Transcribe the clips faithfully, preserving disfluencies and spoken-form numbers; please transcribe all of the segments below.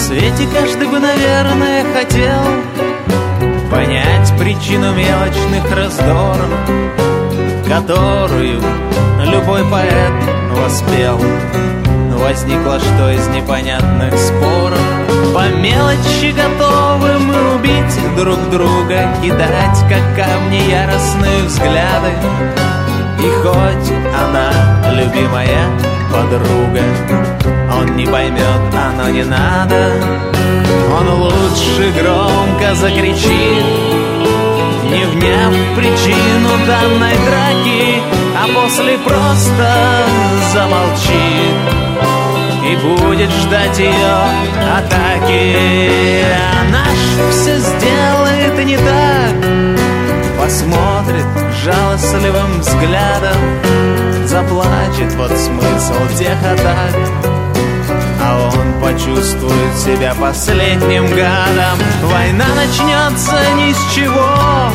свете каждый бы, наверное, хотел понять причину мелочных раздоров, которую любой поэт воспел. Возникло что из непонятных споров, по мелочи готовы мы убить друг друга, кидать, как камни, яростные взгляды. И хоть она любимая подруга, он не поймет, оно не надо. Он лучше громко закричит, не вняв причину данной драки, а после просто замолчит и будет ждать ее атаки. Она ж все сделает не так, посмотрит жалостливым взглядом, заплачет, вот смысл тех атак. А он почувствует себя последним гадом. Война начнется ни с чего,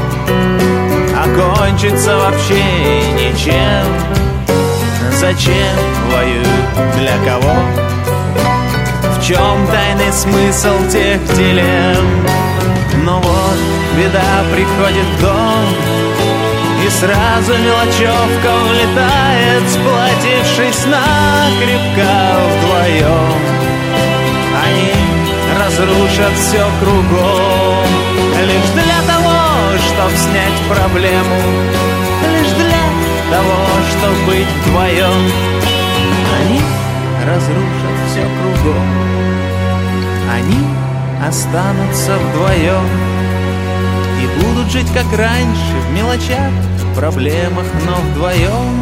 а кончится вообще ничем. Зачем воюют, для кого? В чем тайный смысл тех дилемм? Но вот беда приходит в дом, и сразу мелочевка улетает, сплотившись накрепко вдвоем. Они разрушат все кругом, лишь для того, чтоб снять проблему, лишь для того, чтоб быть вдвоем. Они разрушат все кругом, они останутся вдвоем и будут жить как раньше, в мелочах, в проблемах, но вдвоем.